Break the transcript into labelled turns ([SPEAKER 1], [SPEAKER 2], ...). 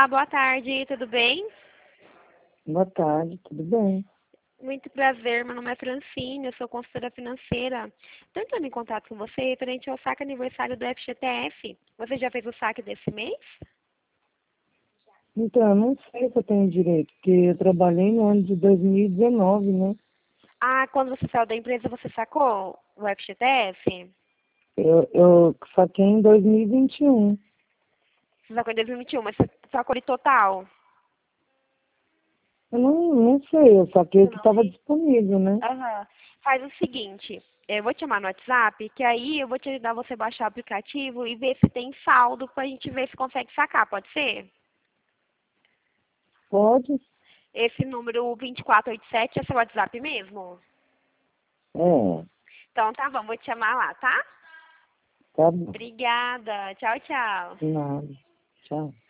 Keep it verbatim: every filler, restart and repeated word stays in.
[SPEAKER 1] Olá, boa tarde, tudo bem?
[SPEAKER 2] Boa tarde, tudo bem?
[SPEAKER 1] Muito prazer, meu nome é Francine, eu sou consultora financeira. Estou entrando em contato com você referente ao saque aniversário do F G T F. Você já fez o saque desse mês?
[SPEAKER 2] Então, eu não sei se eu tenho direito, porque eu trabalhei no ano de dois mil e dezenove, né?
[SPEAKER 1] Ah, quando você saiu da empresa, você sacou o F G T F?
[SPEAKER 2] Eu, eu saquei em dois mil e vinte e um.
[SPEAKER 1] Você sacou em dois mil e vinte e um, mas você sacou ele total?
[SPEAKER 2] Eu não, não sei, eu saquei o
[SPEAKER 1] Você
[SPEAKER 2] que
[SPEAKER 1] não
[SPEAKER 2] estava
[SPEAKER 1] lembra?
[SPEAKER 2] disponível, né?
[SPEAKER 1] Aham. Faz o seguinte, eu vou te chamar no WhatsApp, que aí eu vou te ajudar você a baixar o aplicativo e ver se tem saldo pra gente ver se consegue sacar, pode ser?
[SPEAKER 2] Pode?
[SPEAKER 1] Esse número vinte e quatro oitenta e sete é seu WhatsApp mesmo?
[SPEAKER 2] É,
[SPEAKER 1] Então tá bom, vou te chamar lá, tá?
[SPEAKER 2] tá bom.
[SPEAKER 1] Obrigada. Tchau, tchau.
[SPEAKER 2] Nada. Tchau.